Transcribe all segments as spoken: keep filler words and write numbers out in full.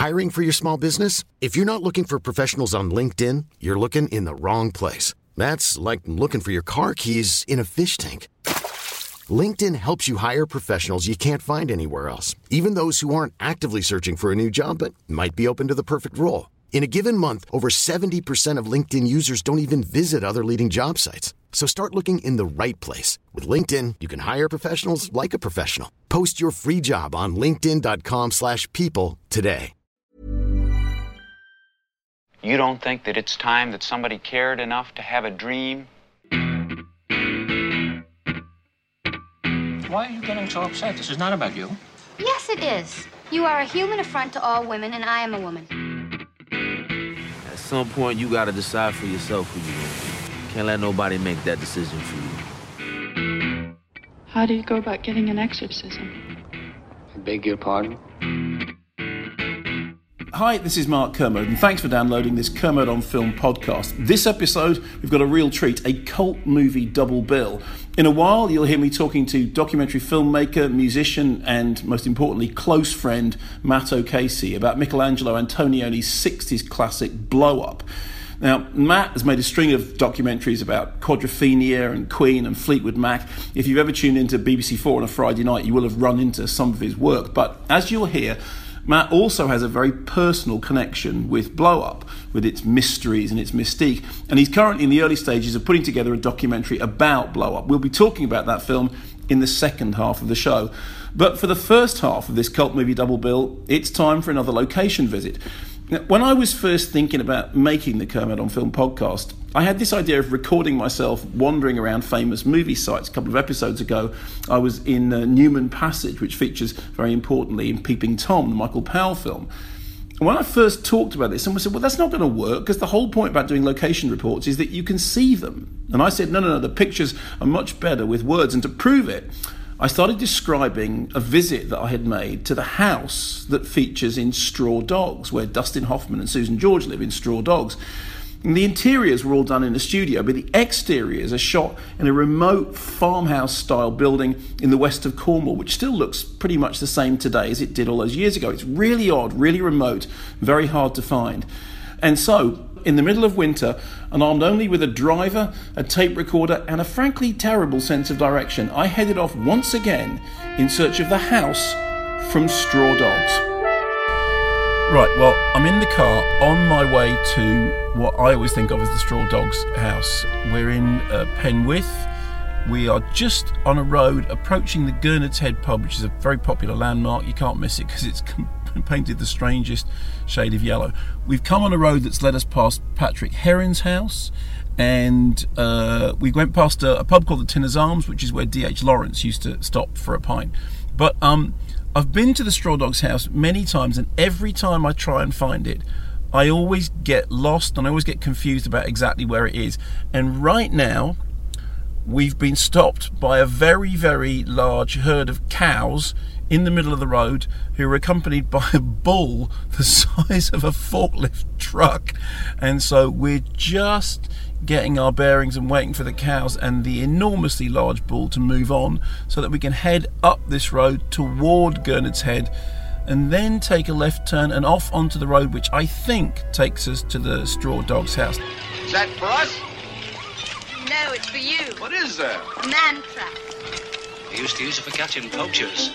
Hiring for your small business? If you're not looking for professionals on LinkedIn, you're looking in the wrong place. That's like looking for your car keys in a fish tank. LinkedIn helps you hire professionals you can't find anywhere else, even those who aren't actively searching for a new job but might be open to the perfect role. In a given month, over seventy percent of LinkedIn users don't even visit other leading job sites. So start looking in the right place. With LinkedIn, you can hire professionals like a professional. Post your free job on linkedin.com slash people today. You don't think that it's time that somebody cared enough to have a dream? Why are you getting so upset? This is not about you. Yes, it is. You are a human affront to all women, and I am a woman. At some point, you gotta decide for yourself who you are. Can't let nobody make that decision for you. How do you go about getting an exorcism? I beg your pardon? Hi, this is Mark Kermode, and thanks for downloading this Kermode on Film podcast. This episode, we've got a real treat, a cult movie double bill. In a while, you'll hear me talking to documentary filmmaker, musician, and most importantly, close friend Matt O'Casey about Michelangelo Antonioni's sixties classic Blow Up. Now, Matt has made a string of documentaries about Quadrophenia and Queen and Fleetwood Mac. If you've ever tuned into B B C four on a Friday night, you will have run into some of his work. But as you'll hear, Matt also has a very personal connection with Blow Up, with its mysteries and its mystique, and he's currently in the early stages of putting together a documentary about Blow Up. We'll be talking about that film in the second half of the show. But for the first half of this cult movie double bill, it's time for another location visit. Now, when I was first thinking about making the Kermode on Film podcast, I had this idea of recording myself wandering around famous movie sites. A couple of episodes ago, I was in uh, Newman Passage, which features very importantly in Peeping Tom, the Michael Powell film. And when I first talked about this, someone said, well, that's not going to work, because the whole point about doing location reports is that you can see them. And I said, no, no, no, the pictures are much better with words. And to prove it, I started describing a visit that I had made to the house that features in Straw Dogs, where Dustin Hoffman and Susan George live in Straw Dogs. And the interiors were all done in a studio, but the exteriors are shot in a remote farmhouse-style building in the west of Cornwall, which still looks pretty much the same today as it did all those years ago. It's really odd, really remote, very hard to find. And so, in the middle of winter, and armed only with a driver, a tape recorder, and a frankly terrible sense of direction, I headed off once again in search of the house from Straw Dogs. Right, well, I'm in the car on my way to what I always think of as the Straw Dogs house. We're in uh, Penwith. We are just on a road approaching the Gurnard's Head pub, which is a very popular landmark. You can't miss it because it's painted the strangest shade of yellow. We've come on a road that's led us past Patrick Heron's house, and uh, we went past a, a pub called the Tinner's Arms, which is where D H Lawrence used to stop for a pint. But um, I've been to the Straw Dogs house many times, and every time I try and find it, I always get lost and I always get confused about exactly where it is. And right now, we've been stopped by a very, very large herd of cows in the middle of the road who are accompanied by a bull the size of a forklift truck. And so we're just getting our bearings and waiting for the cows and the enormously large bull to move on so that we can head up this road toward Gurnard's Head and then take a left turn and off onto the road, which I think takes us to the Straw Dogs house. Is that for us? No, it's for you. What is that? A man trap. They used to use it for catching poachers.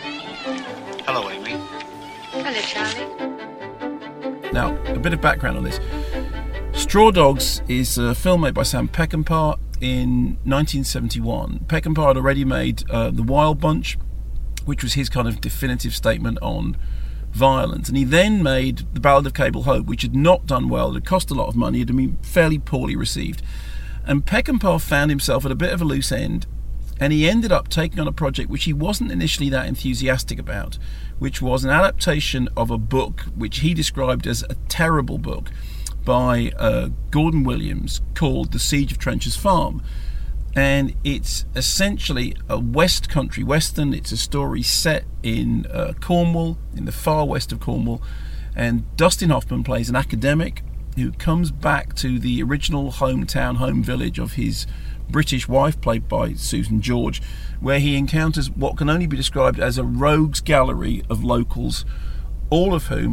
Hello, Amy. Hello, Charlie. Now, a bit of background on this. Straw Dogs is a film made by Sam Peckinpah in nineteen seventy-one. Peckinpah had already made uh, The Wild Bunch, which was his kind of definitive statement on violence. And he then made The Ballad of Cable Hope, which had not done well. It had cost a lot of money. It had been fairly poorly received. And Peckinpah found himself at a bit of a loose end, and he ended up taking on a project which he wasn't initially that enthusiastic about, which was an adaptation of a book which he described as a terrible book by uh, Gordon Williams called The Siege of Trencher's Farm. And it's essentially a West Country Western. It's a story set in uh, Cornwall, in the far west of Cornwall, and Dustin Hoffman plays an academic who comes back to the original hometown, home village of his British wife, played by Susan George, where he encounters what can only be described as a rogues gallery of locals, all of whom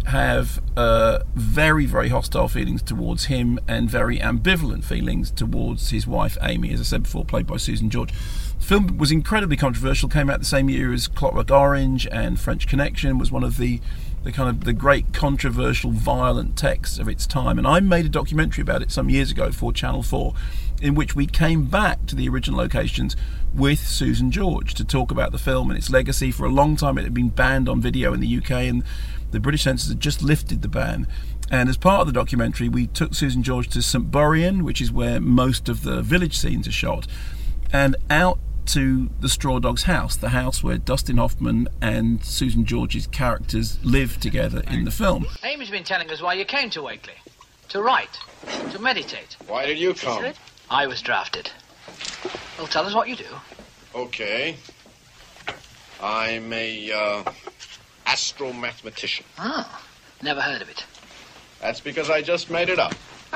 have uh, very, very hostile feelings towards him and very ambivalent feelings towards his wife Amy, as I said before, played by Susan George. The film was incredibly controversial, came out the same year as Clockwork Orange, and French Connection was one of the the kind of the great controversial violent texts of its time. And I made a documentary about it some years ago for Channel four, in which we came back to the original locations with Susan George to talk about the film and its legacy. For a long time it had been banned on video in the U K, and the British censors had just lifted the ban. And as part of the documentary, we took Susan George to St Buryan, which is where most of the village scenes are shot, and out to the Straw Dogs house, the house where Dustin Hoffman and Susan George's characters live together in the film. Amy's been telling us why you came to Wakely. To write. To meditate. Why did you come? I was drafted. Well, tell us what you do. Okay. I'm a, uh, astro-mathematician. Oh, never heard of it. That's because I just made it up.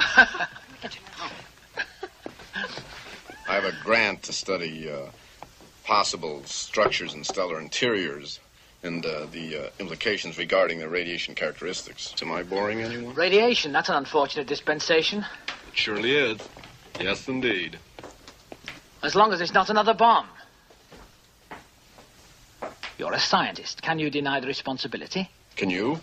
I have a grant to study uh, possible structures in stellar interiors and uh, the uh, implications regarding their radiation characteristics. Am I boring anyone? Radiation, that's an unfortunate dispensation. It surely is. Yes, indeed. As long as it's not another bomb. You're a scientist. Can you deny the responsibility? Can you?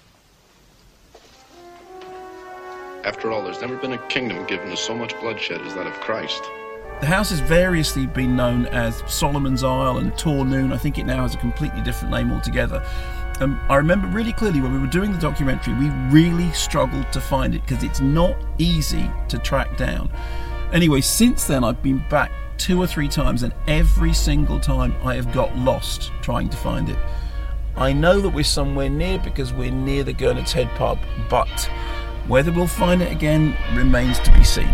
After all, there's never been a kingdom given to so much bloodshed as that of Christ. The house has variously been known as Solomon's Isle and Tor Noon. I think it now has a completely different name altogether. Um, I remember really clearly when we were doing the documentary, we really struggled to find it because it's not easy to track down. Anyway, since then I've been back two or three times, and every single time I have got lost trying to find it. I know that we're somewhere near because we're near the Gurnard's Head pub, but whether we'll find it again remains to be seen.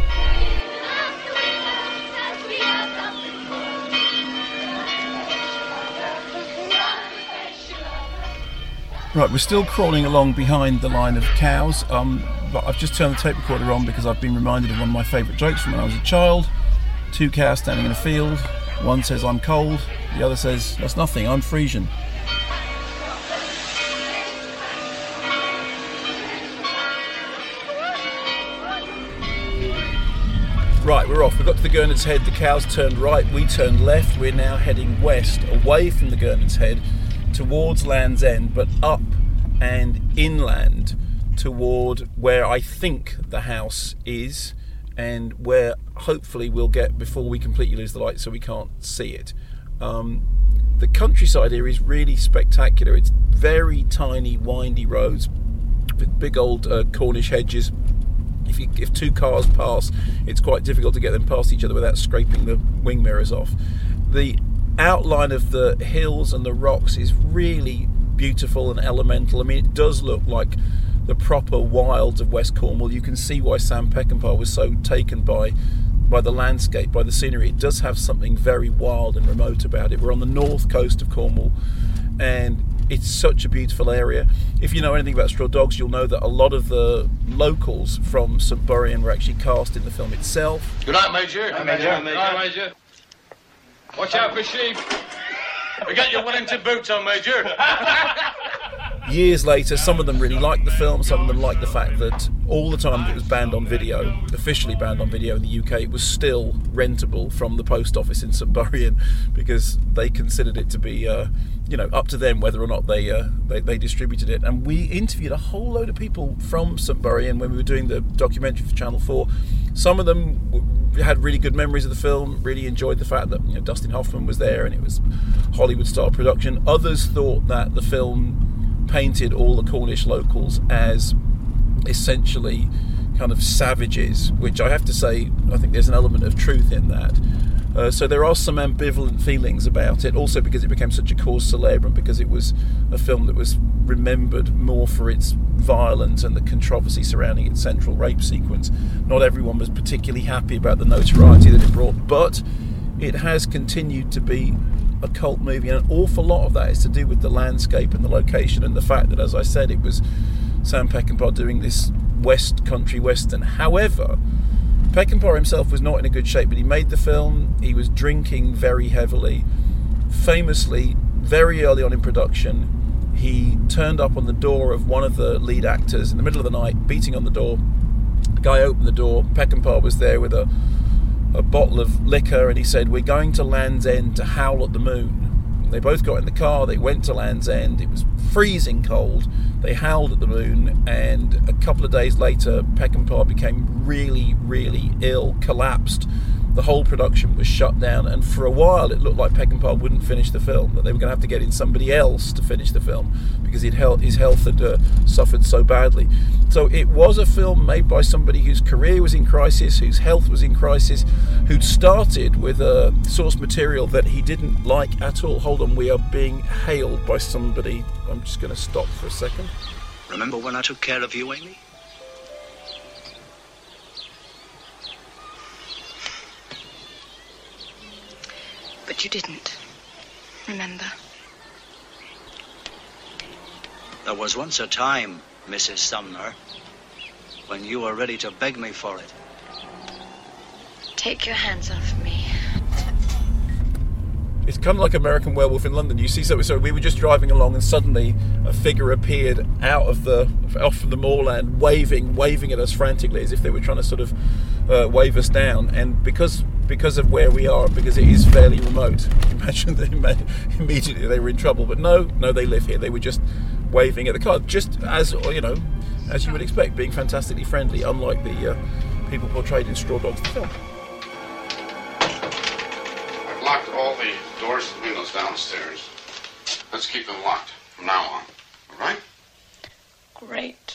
Right, we're still crawling along behind the line of cows, um, but I've just turned the tape recorder on because I've been reminded of one of my favourite jokes from when I was a child. Two cows standing in a field, one says I'm cold, the other says that's nothing, I'm Frisian. Right, we're off. We got to the Gurnard's Head, the cows turned right, we turned left. We're now heading west, away from the Gurnard's Head, towards Land's End, but up and inland toward where I think the house is, and where hopefully we'll get before we completely lose the light so we can't see it. Um, the countryside here is really spectacular. It's very tiny, windy roads with big old uh, Cornish hedges. If, you, if two cars pass, it's quite difficult to get them past each other without scraping the wing mirrors off. The outline of the hills and the rocks is really beautiful and elemental. I mean, it does look like the proper wilds of West Cornwall. You can see why Sam Peckinpah was so taken by by the landscape, by the scenery. It does have something very wild and remote about it. We're on the north coast of Cornwall, and it's such a beautiful area. If you know anything about Straw Dogs, you'll know that a lot of the locals from St Buryan were actually cast in the film itself. Good night, Major. Hi, Major. Hi, Major. Hi, Major. Watch out for sheep. We got your Wellington boots on, Major. Years later, some of them really liked the film, some of them liked the fact that all the time that it was banned on video, officially banned on video in the U K, it was still rentable from the post office in St Buryan, because they considered it to be, uh, you know, up to them whether or not they, uh, they they distributed it. And we interviewed a whole load of people from St Buryan when we were doing the documentary for Channel four. Some of them had really good memories of the film, really enjoyed the fact that, you know, Dustin Hoffman was there and it was Hollywood-style production. Others thought that the film painted all the Cornish locals as essentially kind of savages, which I have to say, I think there's an element of truth in that. Uh, so there are some ambivalent feelings about it, also because it became such a cause célèbre and because it was a film that was remembered more for its violence and the controversy surrounding its central rape sequence. Not everyone was particularly happy about the notoriety that it brought, but it has continued to be a cult movie, and an awful lot of that is to do with the landscape and the location and the fact that, as I said, it was Sam Peckinpah doing this West Country Western. However, Peckinpah himself was not in a good shape, but he made the film. He was drinking very heavily. Famously, very early on in production, he turned up on the door of one of the lead actors in the middle of the night, beating on the door. The guy opened the door. Peckinpah was there with a, a bottle of liquor, and he said, "We're going to Land's End to howl at the moon." And they both got in the car. They went to Land's End. It was freezing cold. They howled at the moon, and a couple of days later, Peckinpah became really, really ill, collapsed. The whole production was shut down, and for a while it looked like Peckinpah wouldn't finish the film, that they were going to have to get in somebody else to finish the film because he'd held, his health had uh, suffered so badly. So it was a film made by somebody whose career was in crisis, whose health was in crisis, who'd started with a source material that he didn't like at all. Hold on, we are being hailed by somebody. I'm just going to stop for a second. Remember when I took care of you, Amy? But you didn't. Remember? There was once a time, Missus Sumner, when you were ready to beg me for it. Take your hands off me. It's kind of like American Werewolf in London. You see something, so we were just driving along and suddenly a figure appeared out of the, off from the moorland, waving, waving at us frantically as if they were trying to sort of uh, wave us down. And because because of where we are, because it is fairly remote, imagine that immediately they were in trouble. But no, no, they live here. They were just waving at the car, just as, you know, as you would expect, being fantastically friendly, unlike the uh, people portrayed in Straw Dogs, the film. I've locked all the doors and windows downstairs. Let's keep them locked from now on. All right? Great.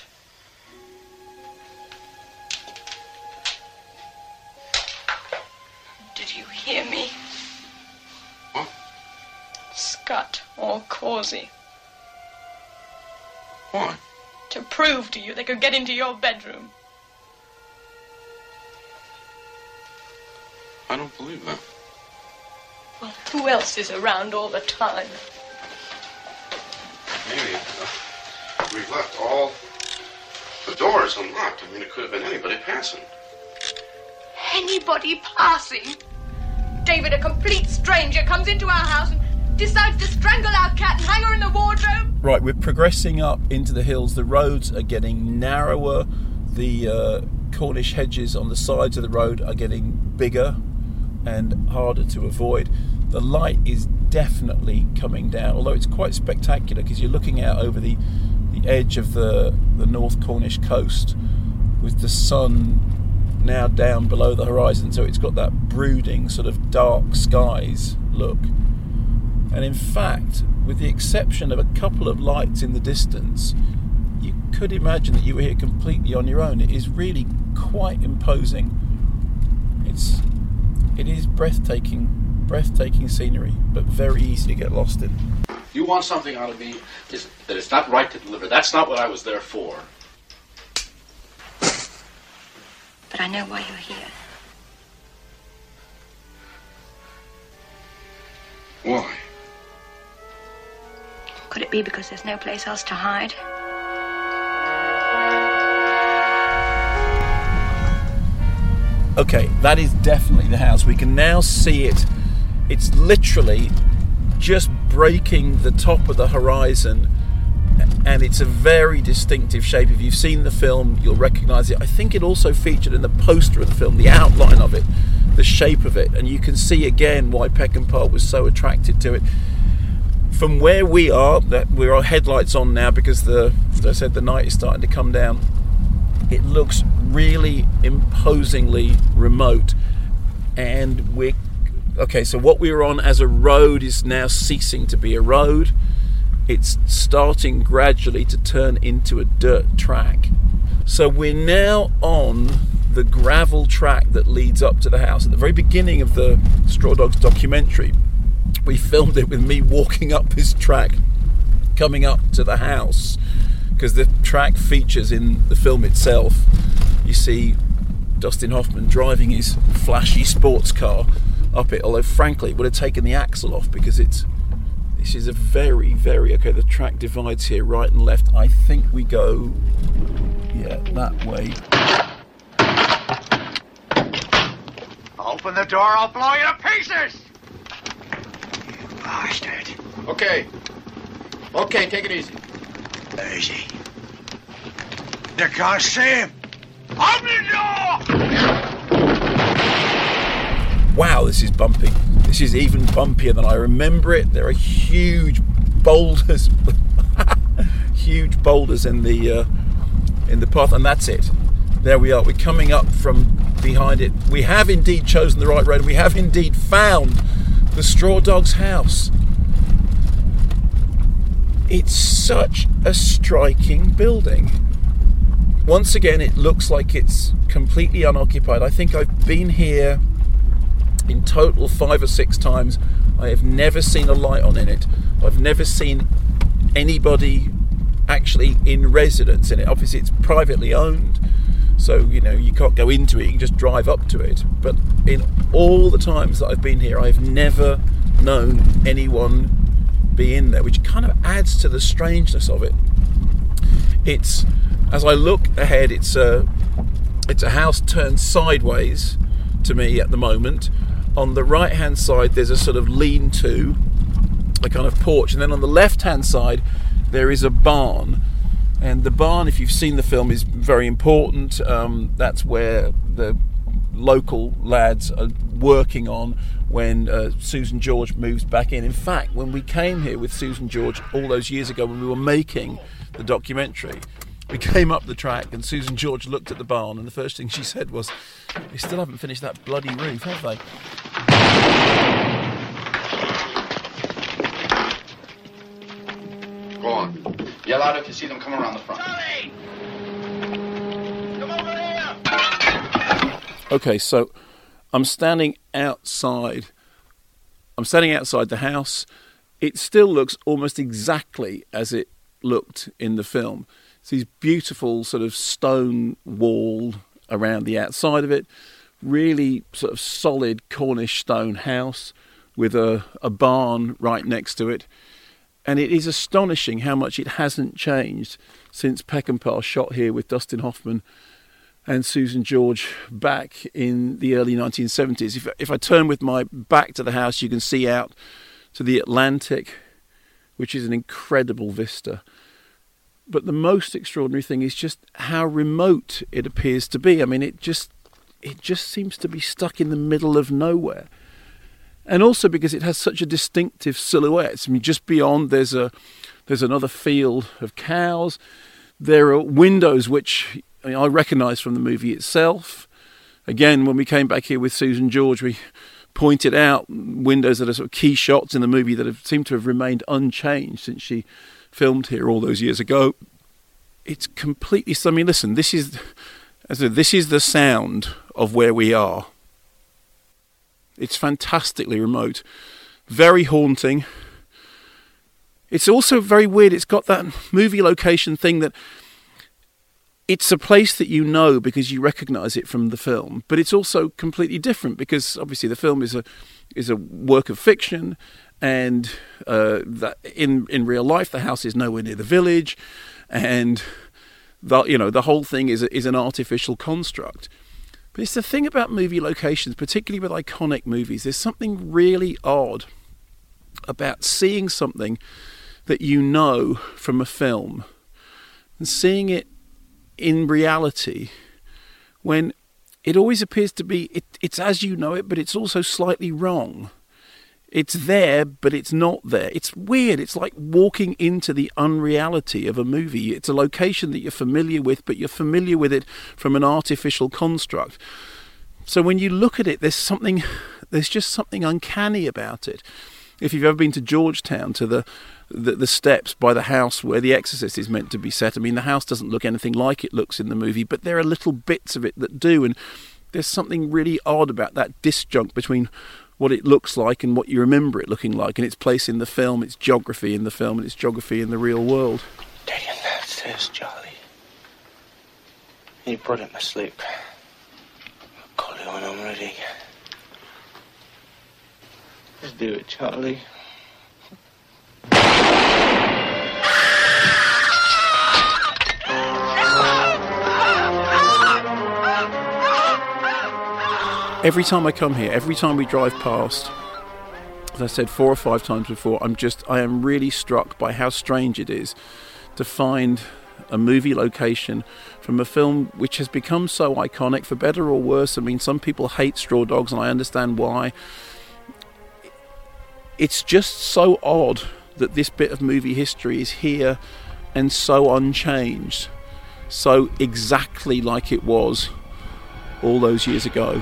Did you hear me? What? Scott or Causey. Why? To prove to you they could get into your bedroom. I don't believe that. Well, who else is around all the time? Amy, uh, we've left all the doors unlocked. I mean, it could have been anybody passing. Anybody passing? David, a complete stranger, comes into our house and decides to strangle our cat and hang her in the wardrobe? Right, we're progressing up into the hills. The roads are getting narrower. The uh, Cornish hedges on the sides of the road are getting bigger and harder to avoid. The light is definitely coming down, although it's quite spectacular because you're looking out over the, the edge of the, the North Cornish coast with the sun now down below the horizon, so it's got that brooding sort of dark skies look. And in fact, with the exception of a couple of lights in the distance, you could imagine that you were here completely on your own. It is really quite imposing. It's it is breathtaking breathtaking scenery, but very easy to get lost in. You want something out of me is that it's not right to deliver. That's not what I was there for. But I know why you're here. Why? Could it be because there's no place else to hide? Okay, that is definitely the house. We can now see it. It's literally just breaking the top of the horizon, and it's a very distinctive shape. If you've seen the film, you'll recognise it. I think it also featured in the poster of the film, the outline of it, the shape of it, and you can see again why Peckinpah was so attracted to it. From where we are, that we're our headlights on now because the, as I said, the night is starting to come down. It looks really imposingly remote, and we're okay. So what we were on as a road is now ceasing to be a road. It's starting gradually to turn into a dirt track. So we're now on the gravel track that leads up to the house. At the very beginning of the Straw Dogs documentary, we filmed it with me walking up this track, coming up to the house, because the track features in the film itself. You see Dustin Hoffman driving his flashy sports car up it, although frankly it would have taken the axle off because it's this is a very, very, okay, the track divides here, right and left. I think we go, yeah, that way. Open the door, I'll blow you to pieces! You bastard. Okay. Okay, take it easy. Easy. They can't see him. Open the door! Wow, this is bumpy. This is even bumpier than I remember it. There are huge boulders, huge boulders in the uh, in the path, and that's it. There we are. We're coming up from behind it. We have indeed chosen the right road. We have indeed found the Straw Dog's house. It's such a striking building. Once again, it looks like it's completely unoccupied. I think I've been here in total five or six times. I have never seen a light on in it. I've never seen anybody actually in residence in it. Obviously, it's privately owned, so you know you can't go into it. You can just drive up to it. But in all the times that I've been here, I've never known anyone be in there, which kind of adds to the strangeness of it. It's, as I look ahead, it's a it's a house turned sideways to me at the moment. On the right hand side there's a sort of lean-to, a kind of porch, and then on the left hand side there is a barn. And the barn, if you've seen the film, is very important. Um, that's where the local lads are working on when uh, Susan George moves back in. In fact, when we came here with Susan George all those years ago when we were making the documentary, we came up the track and Susan George looked at the barn, and the first thing she said was, "They still haven't finished that bloody roof, have they?" Go on. Yell out if you see them coming around the front. Charlie! Come over here! Okay, so I'm standing outside. I'm standing outside the house. It still looks almost exactly as it looked in the film. It's these beautiful sort of stone wall around the outside of it. Really sort of solid Cornish stone house with a, a barn right next to it. And it is astonishing how much it hasn't changed since Peckinpah shot here with Dustin Hoffman and Susan George back in the early nineteen seventies. If, if I turn with my back to the house, you can see out to the Atlantic, which is an incredible vista. But the most extraordinary thing is just how remote it appears to be. I mean, it just it just seems to be stuck in the middle of nowhere. And also because it has such a distinctive silhouette. I mean, just beyond there's a there's another field of cows. There are windows which I mean, I recognise from the movie itself. Again, when we came back here with Susan George, we pointed out windows that are sort of key shots in the movie that have seemed to have remained unchanged since she filmed here all those years ago. It's completely. I mean, listen. This is, as I said, this is the sound of where we are. It's fantastically remote, very haunting. It's also very weird. It's got that movie location thing that it's a place that you know because you recognise it from the film, but it's also completely different because obviously the film is a is a work of fiction, and uh, that in in real life the house is nowhere near the village, and the you know the whole thing is a, is an artificial construct. But it's the thing about movie locations, particularly with iconic movies, there's something really odd about seeing something that you know from a film and seeing it in reality when it always appears to be, it, it's as you know it, but it's also slightly wrong. It's there, but it's not there. It's weird. It's like walking into the unreality of a movie. It's a location that you're familiar with, but you're familiar with it from an artificial construct. So when you look at it, there's something, there's just something uncanny about it. If you've ever been to Georgetown, to the, the the steps by the house where The Exorcist is meant to be set, I mean, the house doesn't look anything like it looks in the movie, but there are little bits of it that do, and there's something really odd about that disjunct between what it looks like and what you remember it looking like, and its place in the film, its geography in the film, and its geography in the real world. Daddy, and that's this, Charlie. You put him to sleep. I'll call you when I'm ready. Let's do it, Charlie. Every time I come here, every time we drive past, as I said four or five times before, I'm just, I am really struck by how strange it is to find a movie location from a film which has become so iconic, for better or worse. I mean, some people hate Straw Dogs, and I understand why. It's just so odd that this bit of movie history is here and so unchanged, so exactly like it was all those years ago.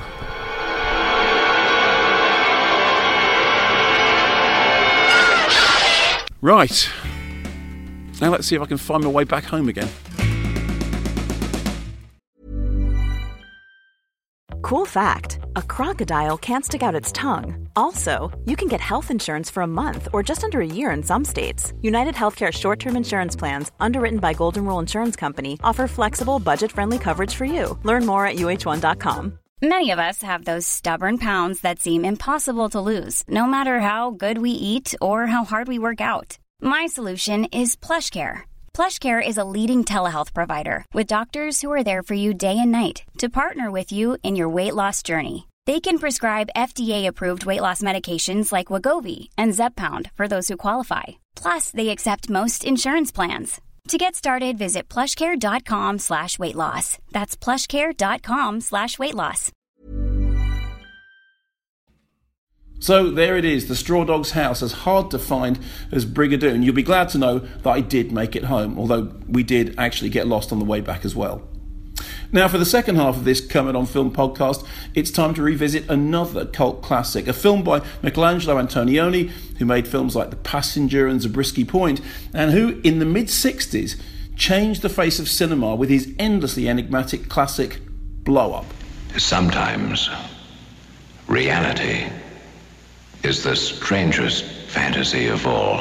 Right, now let's see if I can find my way back home again. Cool fact, a crocodile can't stick out its tongue. Also, you can get health insurance for a month or just under a year in some states. United Healthcare short-term insurance plans, underwritten by Golden Rule Insurance Company, offer flexible, budget-friendly coverage for you. Learn more at U H one dot com. Many of us have those stubborn pounds that seem impossible to lose, no matter how good we eat or how hard we work out. My solution is PlushCare. PlushCare is a leading telehealth provider with doctors who are there for you day and night to partner with you in your weight loss journey. They can prescribe F D A-approved weight loss medications like Wegovy and Zepbound for those who qualify. Plus, they accept most insurance plans. To get started, visit plushcare.com slash weight loss. That's plushcare.com slash weight loss. So there it is, the Straw Dog's house, as hard to find as Brigadoon. You'll be glad to know that I did make it home, although we did actually get lost on the way back as well. Now, for the second half of this Kermit on Film podcast, it's time to revisit another cult classic, a film by Michelangelo Antonioni, who made films like The Passenger and Zabriskie Point, and who, in the mid-sixties, changed the face of cinema with his endlessly enigmatic classic, Blow Up. Sometimes, reality is the strangest fantasy of all.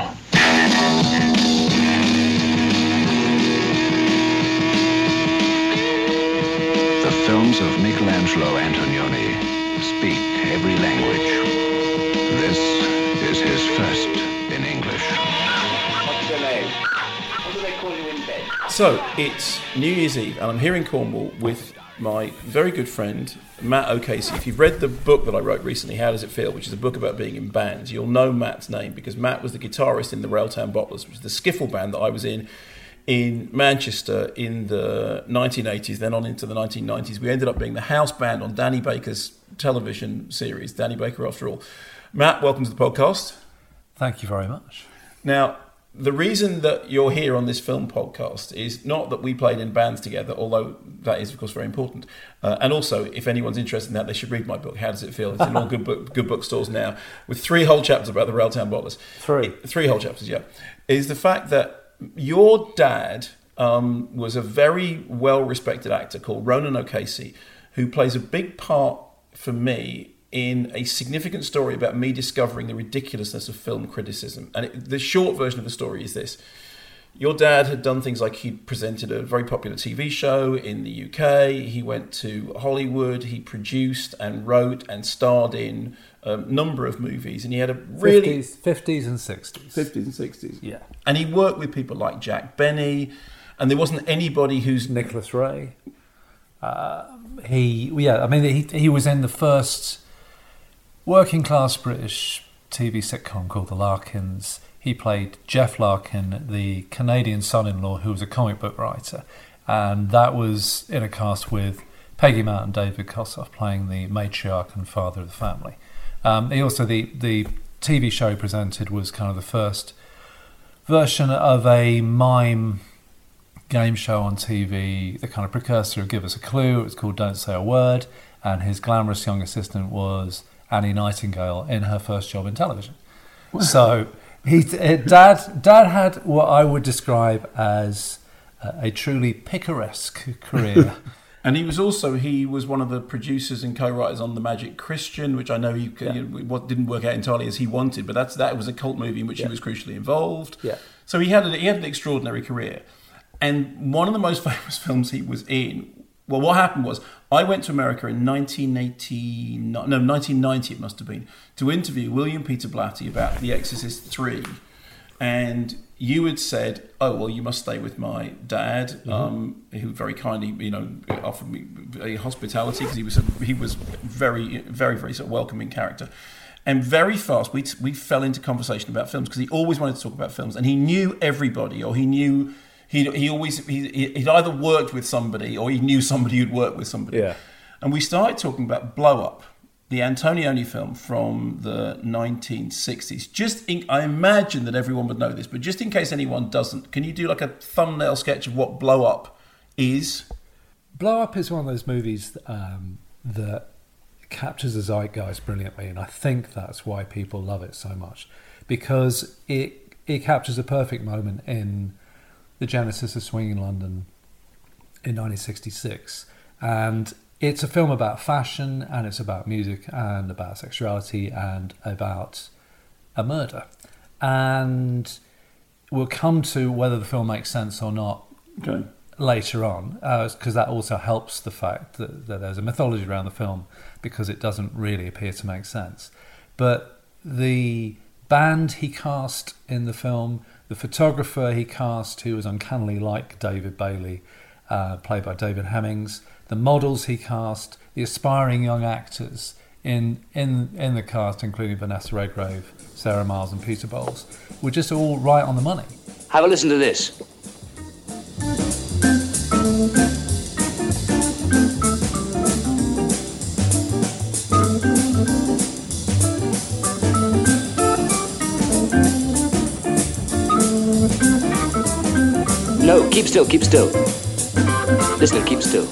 The films of Michelangelo Antonioni speak every language. This is his first in English. What's your name? What do they call you in bed? So, it's New Year's Eve, and I'm here in Cornwall with my very good friend, Matt O'Casey. If you've read the book that I wrote recently, How Does It Feel?, which is a book about being in bands, you'll know Matt's name, because Matt was the guitarist in the Railtown Bottlers, which is the skiffle band that I was in in Manchester in the nineteen eighties, then on into the nineteen nineties. We ended up being the house band on Danny Baker's television series, Danny Baker After All. Matt, welcome to the podcast. Thank you very much. Now, the reason that you're here on this film podcast is not that we played in bands together, although that is, of course, very important. Uh, and also, if anyone's interested in that, they should read my book, How Does It Feel? It's in all good book, good bookstores now, with three whole chapters about the Railtown Bottlers. Three. It, three whole chapters, yeah. Is the fact that your dad um, was a very well-respected actor called Ronan O'Casey, who plays a big part for me in a significant story about me discovering the ridiculousness of film criticism. And it, the short version of the story is this. Your dad had done things like he presented a very popular T V show in the U K. He went to Hollywood. He produced and wrote and starred in a number of movies. And he had a really... fifties and sixties. fifties and sixties. Yeah. And he worked with people like Jack Benny. And there wasn't anybody who's... Nicholas Ray. Uh, he, yeah, I mean, he he was in the first working class British T V sitcom called The Larkins. He played Jeff Larkin, the Canadian son-in-law who was a comic book writer. And that was in a cast with Peggy Mount and David Kossoff playing the matriarch and father of the family. Um, he also, the, the T V show he presented was kind of the first version of a mime game show on T V, the kind of precursor of Give Us a Clue. It was called Don't Say a Word. And his glamorous young assistant was Annie Nightingale in her first job in television. Wow. So he, dad, dad had what I would describe as a, a truly picaresque career. And he was also, he was one of the producers and co-writers on The Magic Christian, which I know you, yeah. you know, what didn't work out entirely as he wanted, but that's that was a cult movie in which yeah. he was crucially involved. Yeah. So he had, a, he had an extraordinary career. And one of the most famous films he was in, well, what happened was, I went to America in nineteen eighty, no, nineteen ninety it must have been, to interview William Peter Blatty about The Exorcist three. And you had said, oh, well, you must stay with my dad, mm-hmm. um, who very kindly, you know, offered me a hospitality because he was a, he was very, very, very sort of welcoming character. And very fast, we we fell into conversation about films because he always wanted to talk about films, and he knew everybody, or he knew he he always he he'd either worked with somebody or he knew somebody who'd worked with somebody. Yeah. And we started talking about Blow Up, the Antonioni film from the nineteen sixties. Just in, I imagine that everyone would know this, but just in case anyone doesn't, can you do like a thumbnail sketch of what Blow Up is? Blow Up is one of those movies um, that captures the zeitgeist brilliantly, and I think that's why people love it so much, because it it captures a perfect moment in the genesis of swinging London in nineteen sixty-six, and it's a film about fashion, and it's about music, and about sexuality, and about a murder. And we'll come to whether the film makes sense or not okay. later on, because uh, that also helps the fact that, that there's a mythology around the film, because it doesn't really appear to make sense. But the band he cast in the film, the photographer he cast, who was uncannily like David Bailey, uh, played by David Hemmings, the models he cast, the aspiring young actors in in in the cast, including Vanessa Redgrave, Sarah Miles and Peter Bowles, were just all right on the money. Have a listen to this. No, keep still, keep still. Listen, keep still.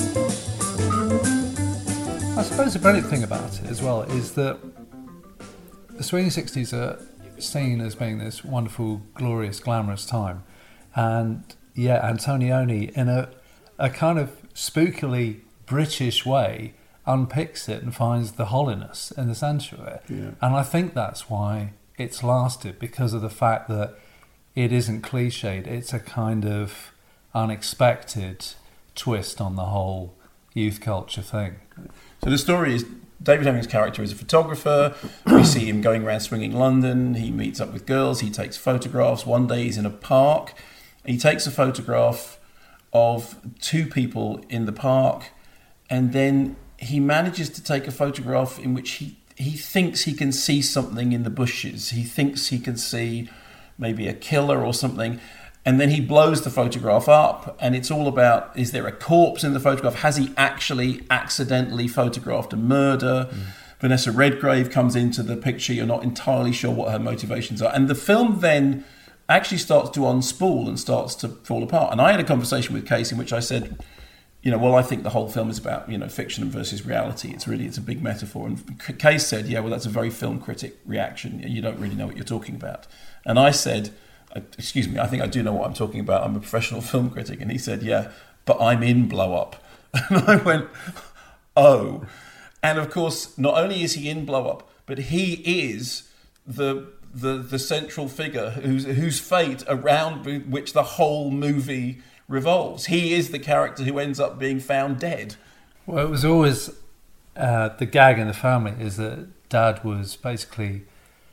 I suppose the brilliant thing about it as well is that the swinging sixties are seen as being this wonderful, glorious, glamorous time. And yeah, Antonioni, in a, a kind of spookily British way, unpicks it and finds the hollowness in the centre of it. Yeah. And I think that's why it's lasted, because of the fact that it isn't cliched. It's a kind of unexpected twist on the whole youth culture thing. So the story is David Hemmings' character is a photographer. We see him going around swinging London. He meets up with girls. He takes photographs. One day he's in a park. He takes a photograph of two people in the park, and then he manages to take a photograph in which he, he thinks he can see something in the bushes. He thinks he can see maybe a killer or something. And then he blows the photograph up, and it's all about, is there a corpse in the photograph? Has he actually accidentally photographed a murder? Mm. Vanessa Redgrave comes into the picture. You're not entirely sure what her motivations are. And the film then actually starts to unspool and starts to fall apart. And I had a conversation with Case in which I said, you know, well, I think the whole film is about, you know, fiction versus reality. It's really, it's a big metaphor. And Case said, yeah, well, that's a very film critic reaction. You don't really know what you're talking about. And I said, excuse me, I think I do know what I'm talking about. I'm a professional film critic. And he said, yeah, but I'm in Blow Up. And I went, oh. And of course, not only is he in Blow Up, but he is the the the central figure whose whose fate around which the whole movie revolves. He is the character who ends up being found dead. Well, it was always uh, the gag in the family is that Dad was basically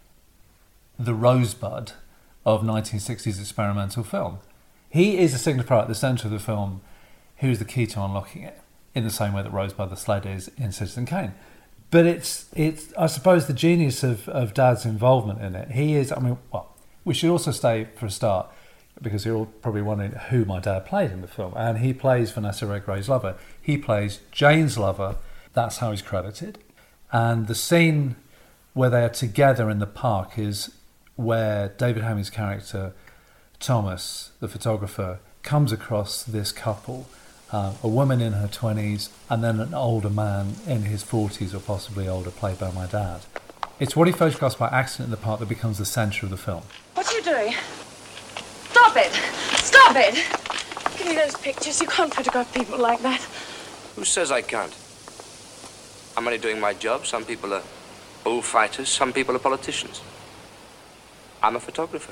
the rosebud of nineteen sixties experimental film. He is a signifier at the centre of the film who's the key to unlocking it, in the same way that Rosebud the Sled is in Citizen Kane. But it's, it's I suppose, the genius of, of Dad's involvement in it. He is, I mean, well, we should also say for a start, because you're all probably wondering who my dad played in the film, and he plays Vanessa Redgrave's lover. He plays Jane's lover. That's how he's credited. And the scene where they are together in the park is where David Hemmings' character, Thomas, the photographer, comes across this couple, uh, a woman in her twenties and then an older man in his forties or possibly older, played by my dad. It's what he photographs by accident in the park that becomes the centre of the film. What are you doing? Stop it! Stop it! Give me those pictures. You can't photograph people like that. Who says I can't? I'm only doing my job. Some people are bullfighters, some people are politicians. I'm a photographer.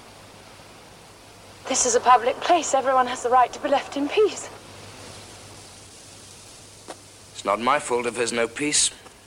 This is a public place. Everyone has the right to be left in peace. It's not my fault if there's no peace.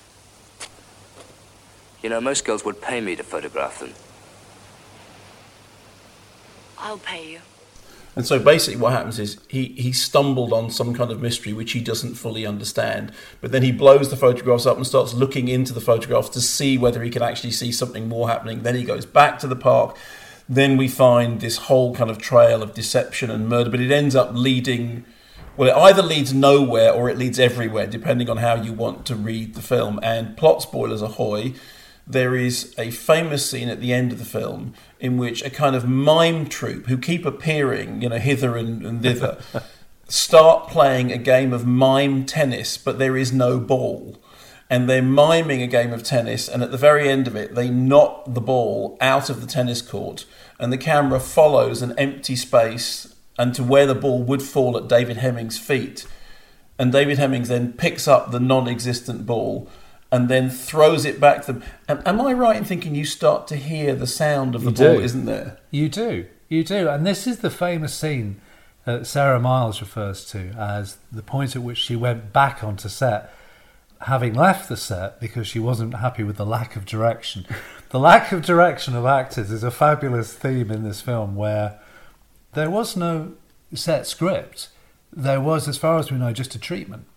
You know, most girls would pay me to photograph them. I'll pay you. And so basically what happens is he, he stumbled on some kind of mystery which he doesn't fully understand, but then he blows the photographs up and starts looking into the photographs to see whether he can actually see something more happening. Then he goes back to the park. Then we find this whole kind of trail of deception and murder, but it ends up leading... Well, it either leads nowhere or it leads everywhere, depending on how you want to read the film. And plot spoilers ahoy, there is a famous scene at the end of the film in which a kind of mime troupe who keep appearing, you know, hither and, and thither, start playing a game of mime tennis, but there is no ball. And they're miming a game of tennis, and at the very end of it, they knock the ball out of the tennis court, and the camera follows an empty space and to where the ball would fall at David Hemmings' feet. And David Hemmings then picks up the non-existent ball and then throws it back to them. Am, am I right in thinking you start to hear the sound of the You ball, do. isn't there? You do. You do. And this is the famous scene that Sarah Miles refers to as the point at which she went back onto set, having left the set because she wasn't happy with the lack of direction. The lack of direction of actors is a fabulous theme in this film, where there was no set script. There was, as far as we know, just a treatment.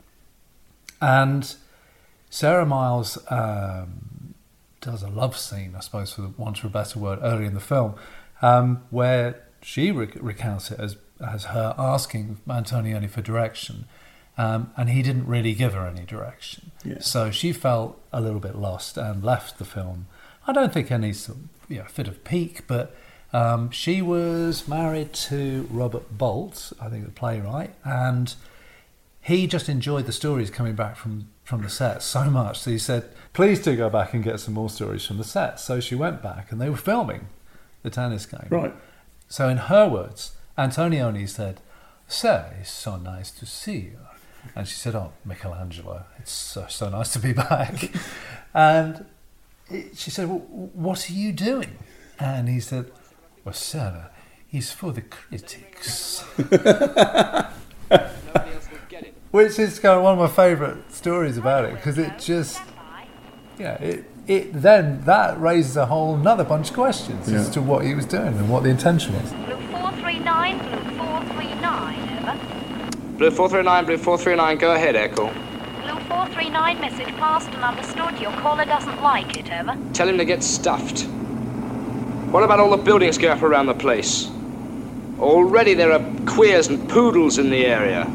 And Sarah Miles um, does a love scene, I suppose, for want of a better word, early in the film, um, where she rec- recounts it as, as her asking Antonioni for direction. Um, and he didn't really give her any direction. Yeah. So she felt a little bit lost and left the film. I don't think any sort of, you know, fit of pique, but um, she was married to Robert Bolt, I think the playwright, and he just enjoyed the stories coming back from, from the set so much that he said, please do go back and get some more stories from the set. So she went back and they were filming the tennis game. Right. So in her words, Antonioni said, "Sir, it's so nice to see you." And she said, "Oh, Michelangelo, it's so, so nice to be back." And it, she said, "Well, what are you doing?" And he said, "Well, Sarah, he's for the critics." Which is kind of one of my favourite stories about it, because it just, yeah, it, it then, that raises a whole another bunch of questions Yeah. as to what he was doing and what the intention was. Blue four three nine, blue four three nine, over. Blue four three nine, Blue four three nine, go ahead, Echo. Blue four three nine, message passed and understood. Your caller doesn't like it, over. Tell him to get stuffed. What about all the buildings going up around the place? Already there are queers and poodles in the area.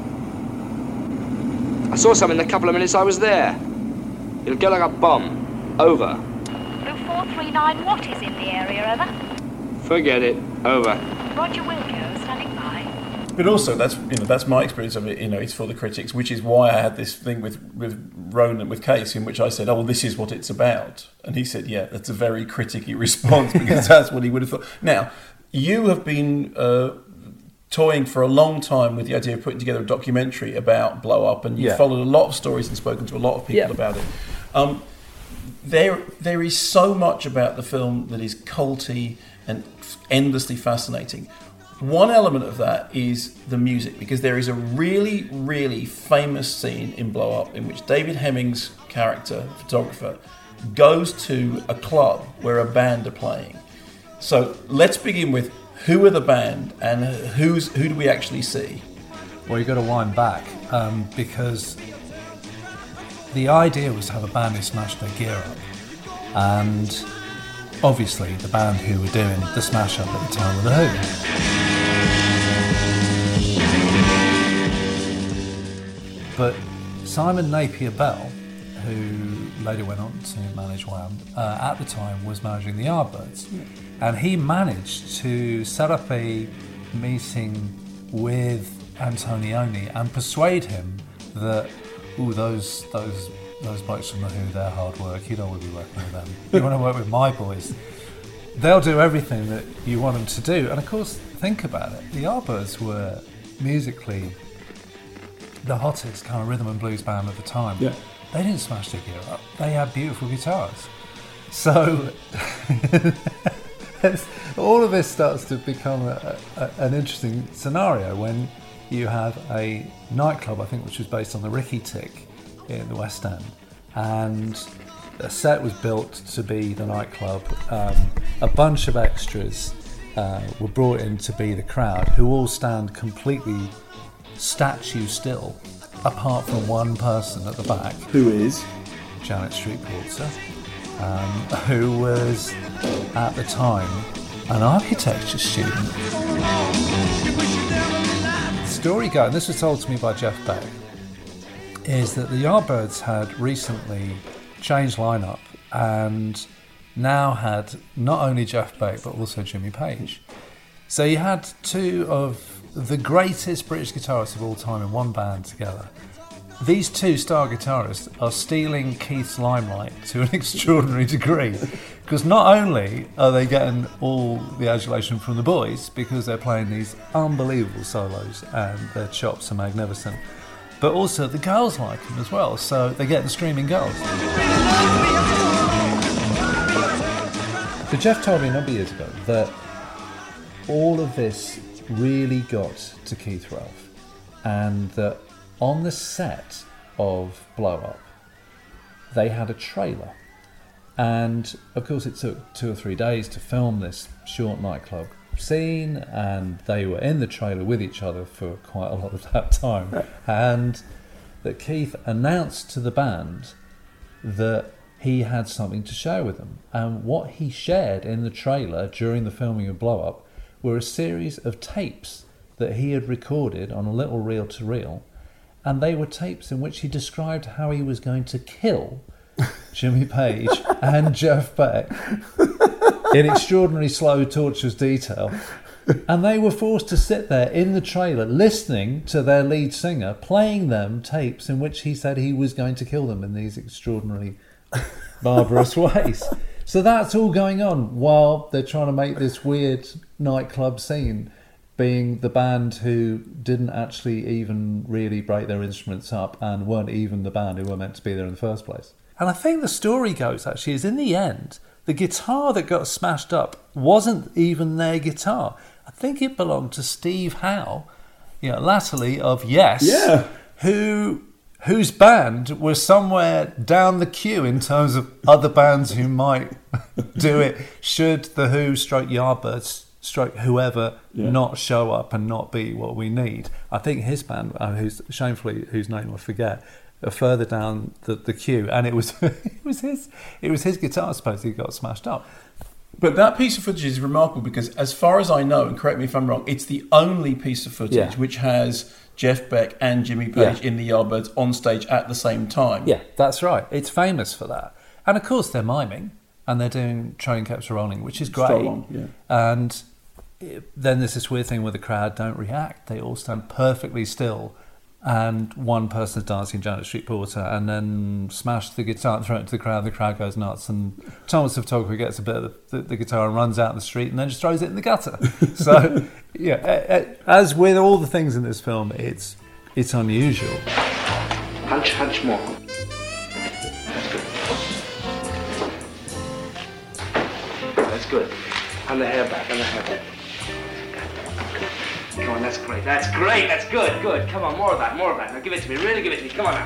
I saw some in the couple of minutes I was there. It'll go like a bomb. Over. Blue four three nine, what is in the area, over? Forget it. Over. Roger Wilco, standing by. But also, that's you know that's my experience of it. You know, it's for the critics, which is why I had this thing with with Ronan, with Case, in which I said, "Oh, well, this is what it's about," and he said, "Yeah, that's a very criticky response because that's what he would have thought." Now, you have been uh, toying for a long time with the idea of putting together a documentary about Blow Up, and you've Yeah. followed a lot of stories and spoken to a lot of people Yeah. about it. Um, there, there is so much about the film that is culty and endlessly fascinating. One element of that is the music, because there is a really, really famous scene in Blow Up in which David Hemmings' character, photographer, goes to a club where a band are playing. So let's begin with who are the band and who's who do we actually see? Well, you've got to wind back um, because the idea was to have a band who smashed their gear up, and obviously the band who were doing the smash up at the time were the Who. But Simon Napier Bell, who later went on to manage Wham, uh, at the time was managing the Yardbirds, and he managed to set up a meeting with Antonioni and persuade him that, ooh, those those those blokes from the Who, they're hard work. You don't want to be working with them. You want to work with my boys. They'll do everything that you want them to do. And of course, think about it. The Yardbirds were musically the hottest kind of rhythm and blues band at the time. Yeah. They didn't smash their gear up. They had beautiful guitars. So all of this starts to become a, a, an interesting scenario when you have a nightclub, I think, which was based on the Ricky Tick in the West End, and a set was built to be the nightclub. Um, a bunch of extras uh, were brought in to be the crowd, who all stand completely statue still, apart from one person at the back. Who is? Janet Street Porter, um, who was, at the time, an architecture student. The story goes, and this was told to me by Jeff Beck, is that the Yardbirds had recently changed lineup and now had not only Jeff Beck but also Jimmy Page. So you had two of the greatest British guitarists of all time in one band together. These two star guitarists are stealing Keith's limelight to an extraordinary degree, because not only are they getting all the adulation from the boys because they're playing these unbelievable solos and their chops are magnificent, but also the girls like them as well, so they're getting screaming girls. So Jeff told me a number of years ago that all of this really got to Keith Relf, and that on the set of Blow Up, they had a trailer. And of course it took two or three days to film this short nightclub scene, and they were in the trailer with each other for quite a lot of that time. And that Keith announced to the band that he had something to share with them. And what he shared in the trailer during the filming of Blow Up were a series of tapes that he had recorded on a little reel-to-reel, and they were tapes in which he described how he was going to kill Jimmy Page and Jeff Beck in extraordinarily slow, torturous detail. And they were forced to sit there in the trailer listening to their lead singer playing them tapes in which he said he was going to kill them in these extraordinarily barbarous ways. So that's all going on while they're trying to make this weird nightclub scene, being the band who didn't actually even really break their instruments up and weren't even the band who were meant to be there in the first place. And I think the story goes, actually, is in the end, the guitar that got smashed up wasn't even their guitar. I think it belonged to Steve Howe, you know, latterly of Yes, yeah. who whose band was somewhere down the queue in terms of other bands who might do it should the Who stroke Yardbirds stroke whoever yeah. not show up and not be what we need. I think his band, uh, who's shamefully whose name I forget, are further down the, the queue, and it was it was his it was his guitar, I suppose, he got smashed up. But that piece of footage is remarkable because, as far as I know, and correct me if I'm wrong, it's the only piece of footage yeah. which has Jeff Beck and Jimmy Page yeah. in the Yardbirds on stage at the same time. Yeah, that's right. It's famous for that. And of course they're miming and they're doing Train Kept Rolling, which is great. Strong, yeah. And it, then there's this weird thing where the crowd don't react. They all stand perfectly still, and one person's dancing Janet Street Porter, and then smash the guitar and throw it to the crowd. The crowd goes nuts, and Thomas the photographer gets a bit of the, the, the guitar and runs out in the street, and then just throws it in the gutter. So, yeah, as with all the things in this film, it's it's unusual. Hunch, hunch more. That's good. That's good. And the hair back, and the hair back. Come on, that's great. That's great. That's good. Good. Come on, more of that. More of that. Now give it to me. Really give it to me. Come on now.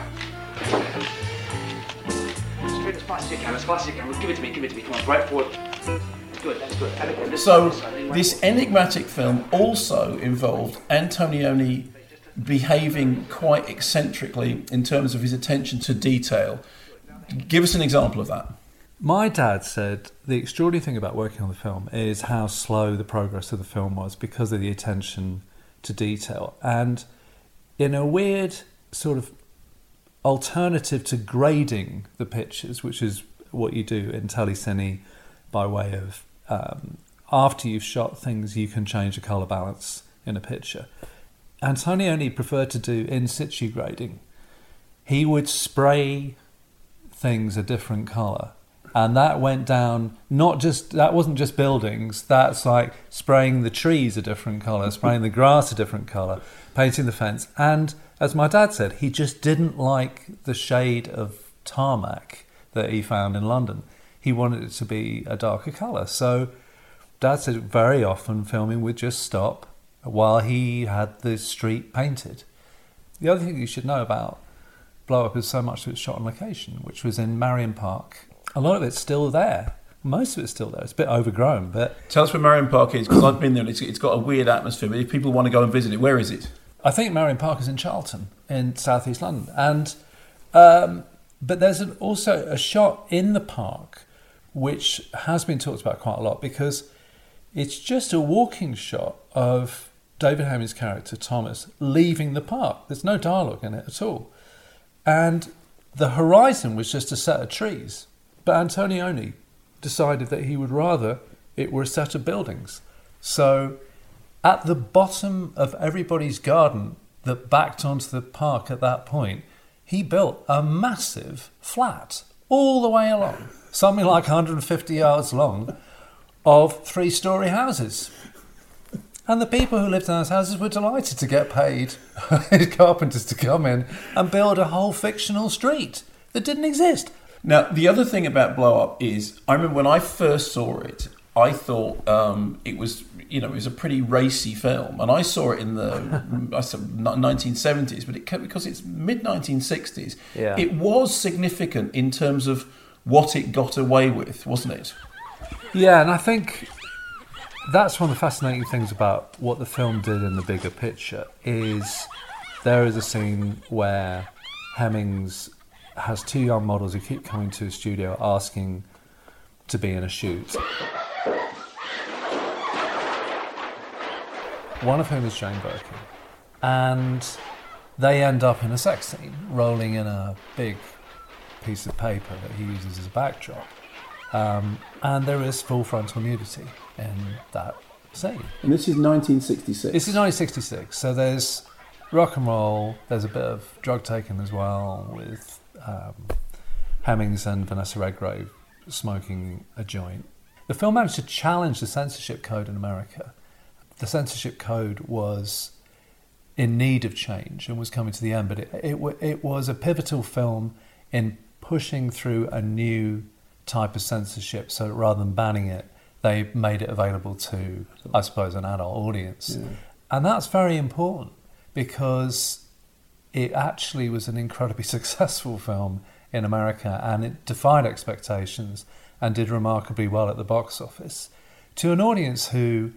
Straight as fast as you can. As fast as you can. Give it to me. Give it to me. Come on, right forward. Good. That's good. And again, this so side, this, side, this enigmatic film also involved Antonioni behaving quite eccentrically in terms of his attention to detail. Give us an example of that. My dad said the extraordinary thing about working on the film is how slow the progress of the film was because of the attention to detail. And in a weird sort of alternative to grading the pictures, which is what you do in telecine by way of um, after you've shot things, you can change the colour balance in a picture. Antonioni preferred to do in situ grading. He would spray things a different colour. And that went down, not just, that wasn't just buildings, that's like spraying the trees a different colour, spraying the grass a different colour, painting the fence. And as my dad said, he just didn't like the shade of tarmac that he found in London. He wanted it to be a darker colour. So Dad said very often filming would just stop while he had the street painted. The other thing you should know about Blow Up is so much of it's shot on location, which was in Marion Park. A lot of it's still there. Most of it's still there. It's a bit overgrown, but... Tell us where Marion Park is, because I've been there and it's, it's got a weird atmosphere. But if people want to go and visit it, where is it? I think Marion Park is in Charlton, in southeast London. And um, But there's an, also a shot in the park which has been talked about quite a lot, because it's just a walking shot of David Hemming's character, Thomas, leaving the park. There's no dialogue in it at all. And the horizon was just a set of trees. But Antonioni decided that he would rather it were a set of buildings. So at the bottom of everybody's garden that backed onto the park at that point, he built a massive flat all the way along, something like one hundred fifty yards long, of three-storey houses. And the people who lived in those houses were delighted to get paid carpenters to come in and build a whole fictional street that didn't exist. Now, the other thing about Blow Up is, I remember when I first saw it, I thought um, it was, you know, it was a pretty racy film, and I saw it in the I said nineteen seventies, but it because it's mid nineteen sixties, Yeah. It was significant in terms of what it got away with, wasn't it? Yeah, and I think that's one of the fascinating things about what the film did in the bigger picture, is there is a scene where Hemmings has two young models who keep coming to his studio asking to be in a shoot. One of whom is Jane Birkin. And they end up in a sex scene, rolling in a big piece of paper that he uses as a backdrop. Um, and there is full frontal nudity in that scene. And this is nineteen sixty-six. This is nineteen sixty-six, so there's rock and roll, there's a bit of drug taking as well, with um, Hemmings and Vanessa Redgrave smoking a joint. The film managed to challenge the censorship code in America. The censorship code was in need of change and was coming to the end, but it, it, it was a pivotal film in pushing through a new type of censorship, so that rather than banning it, they made it available to, I suppose, an adult audience. Yeah. And that's very important, because it actually was an incredibly successful film in America, and it defied expectations and did remarkably well at the box office to an audience who,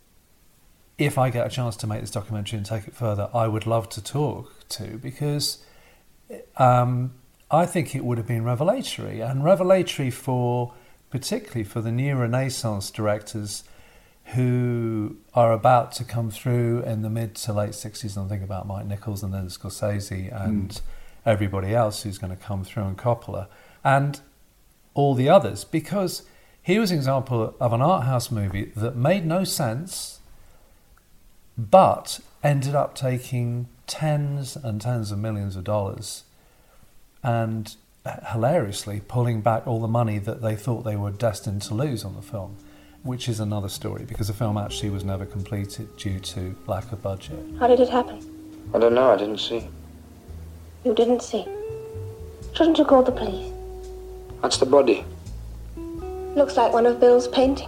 if I get a chance to make this documentary and take it further, I would love to talk to, because um, I think it would have been revelatory, and revelatory for, particularly for the new Renaissance directors who are about to come through in the mid to late sixties. I'm thinking about Mike Nichols and then Scorsese and mm. everybody else who's going to come through, and Coppola and all the others, because he was an example of an art house movie that made no sense but ended up taking tens and tens of millions of dollars and hilariously pulling back all the money that they thought they were destined to lose on the film, which is another story, because the film actually was never completed due to lack of budget. How did it happen? I don't know, I didn't see. You didn't see? Shouldn't you call the police? That's the body. Looks like one of Bill's paintings.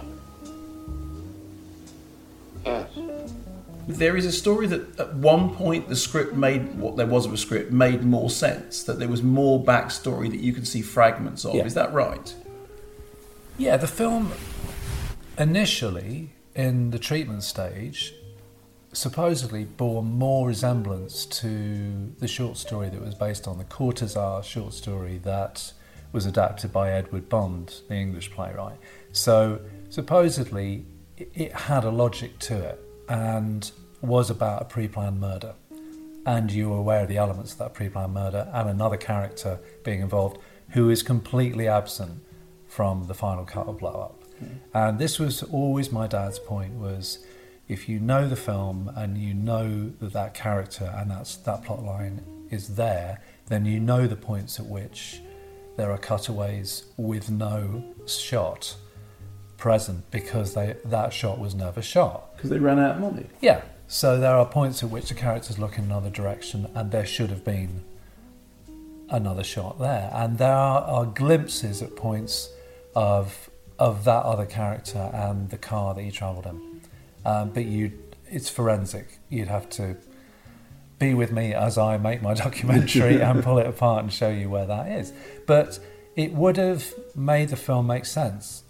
Yes. There is a story that at one point the script made, what there was of a script, made more sense, that there was more backstory that you could see fragments of. Yeah. Is that right? Yeah, the film initially, in the treatment stage, supposedly bore more resemblance to the short story that was based on the Cortazar short story that was adapted by Edward Bond, the English playwright. So supposedly it had a logic to it and was about a pre-planned murder. And you were aware of the elements of that pre-planned murder and another character being involved who is completely absent from the final cut of Blow Up. Mm. And this was always my dad's point, was if you know the film and you know that that character and that's, that plot line is there, then you know the points at which there are cutaways with no shot present, because they, that shot was never shot. Because they ran out of money. Yeah. So there are points at which the characters look in another direction and there should have been another shot there. And there are, are glimpses at points of of that other character and the car that he travelled in. Um, but you, it's forensic. You'd have to be with me as I make my documentary and pull it apart and show you where that is. But it would have made the film make sense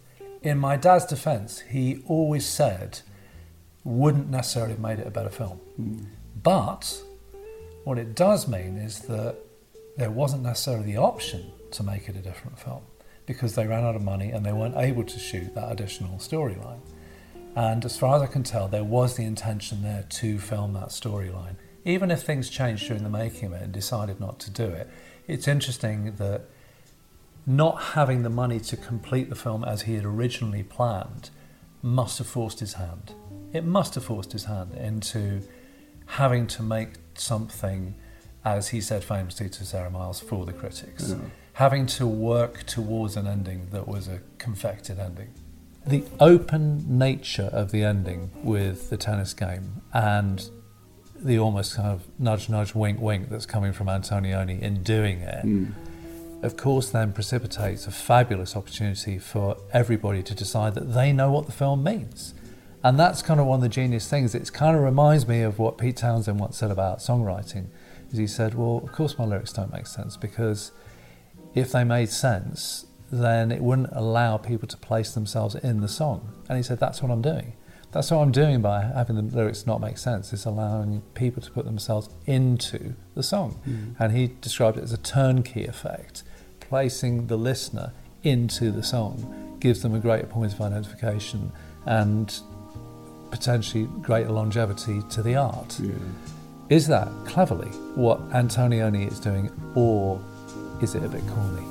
in my dad's defence, he always said wouldn't necessarily have made it a better film. Mm. But what it does mean is that there wasn't necessarily the option to make it a different film because they ran out of money and they weren't able to shoot that additional storyline. And as far as I can tell, there was the intention there to film that storyline. Even if things changed during the making of it and decided not to do it, it's interesting that not having the money to complete the film as he had originally planned must have forced his hand. It must have forced his hand into having to make something, as he said famously to Sarah Miles, for the critics. Yeah. Having to work towards an ending that was a confected ending. The open nature of the ending with the tennis game and the almost kind of nudge, nudge, wink, wink that's coming from Antonioni in doing it, mm. of course then precipitates a fabulous opportunity for everybody to decide that they know what the film means. And that's kind of one of the genius things. It kind of reminds me of what Pete Townsend once said about songwriting. Is he said, well, of course my lyrics don't make sense, because if they made sense, then it wouldn't allow people to place themselves in the song. And he said, that's what I'm doing. That's what I'm doing by having the lyrics not make sense, is allowing people to put themselves into the song. Mm. And he described it as a turnkey effect. Placing the listener into the song gives them a greater point of identification and potentially greater longevity to the art. Yeah. Is that cleverly what Antonioni is doing, or is it a bit corny?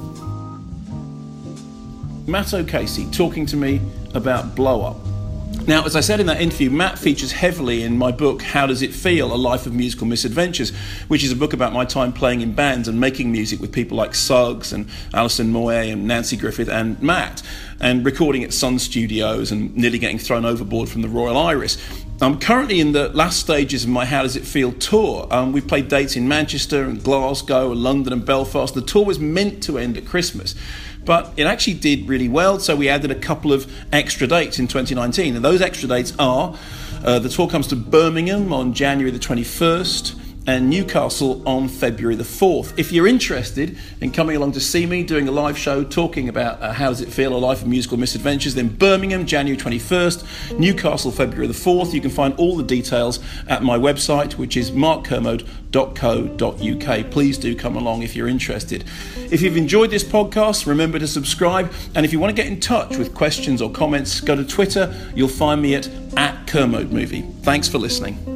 Matt O'Casey talking to me about Blow Up. Now, as I said in that interview, Matt features heavily in my book, How Does It Feel? A Life of Musical Misadventures, which is a book about my time playing in bands and making music with people like Suggs and Alison Moyet and Nancy Griffith and Matt, and recording at Sun Studios and nearly getting thrown overboard from the Royal Iris. I'm currently in the last stages of my How Does It Feel tour. Um, we've played dates in Manchester and Glasgow and London and Belfast. The tour was meant to end at Christmas, but it actually did really well, so we added a couple of extra dates in twenty nineteen. And those extra dates are, uh, the tour comes to Birmingham on January the twenty-first, and Newcastle on February the fourth. If you're interested in coming along to see me doing a live show talking about uh, How Does It Feel? A Life of Musical Misadventures, then Birmingham, January twenty-first, Newcastle, February the fourth. You can find all the details at my website, which is mark kermode dot co dot uk. Please do come along if you're interested. If you've enjoyed this podcast, remember to subscribe, and if you want to get in touch with questions or comments, go to Twitter. You'll find me at, at Kermode Movie. Thanks for listening.